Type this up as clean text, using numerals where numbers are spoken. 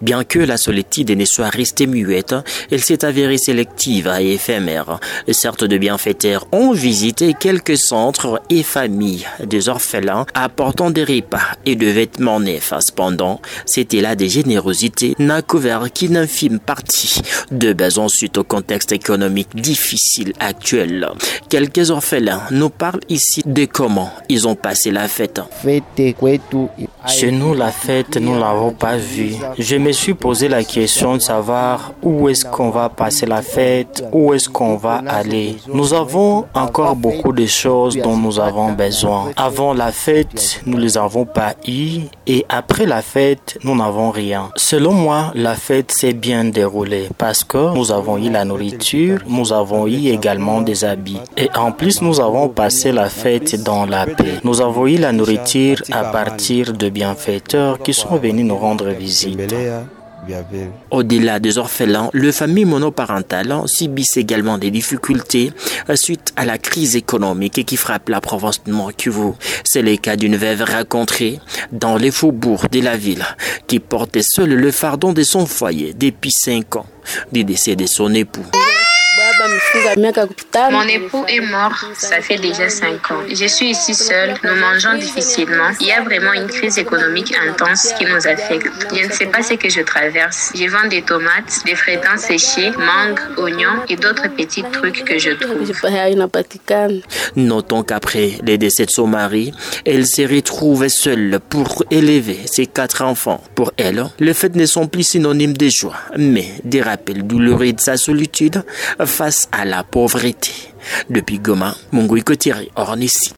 Bien que la solitude ne soit restée muette, elle s'est avérée sélective et éphémère. Certes, de bienfaiteurs ont visité quelques centres et familles des orphelins apportant des repas et de vêtements neufs. Cependant, c'était là des générosités n'a couvert qu'une infime partie de besoins suite au contexte économique difficile actuel. Quelques orphelins nous parlent ici de comment ils ont passé la fête. Chez nous, la fête, nous ne l'avons pas vue. Je me suis posé la question de savoir où est-ce qu'on va passer la fête, où est-ce qu'on va aller. Nous avons encore beaucoup de choses dont nous avons besoin. Avant la fête, nous ne les avons pas eues et après la fête, nous n'avons rien. Selon moi, la fête s'est bien déroulée parce que nous avons eu la nourriture, nous avons eu également des habits. Et en plus, nous avons passé la fête dans la paix. Nous avons eu la nourriture à partir de bienfaiteurs qui sont venus nous rendre visite. Au-delà des orphelins, les familles monoparentales subissent également des difficultés suite à la crise économique qui frappe la province de Nord-Kivu. C'est le cas d'une veuve rencontrée dans les faubourgs de la ville qui portait seule le fardeau de son foyer depuis 5 ans du décès de son époux. Mon époux est mort, ça fait déjà 5 ans. Je suis ici seule, nous mangeons difficilement. Il y a vraiment une crise économique intense qui nous affecte. Je ne sais pas ce que je traverse. Je vends des tomates, des frétins séchés, mangues, oignons et d'autres petits trucs que je trouve. Notons qu'après le décès de son mari, elle s'est retrouvée seule pour élever ses 4 enfants. Pour elle, les fêtes ne sont plus synonymes de joie, mais des rappels douloureux de sa solitude face à la pauvreté. Depuis Goma, Mungu Ikotiri, Ornissi.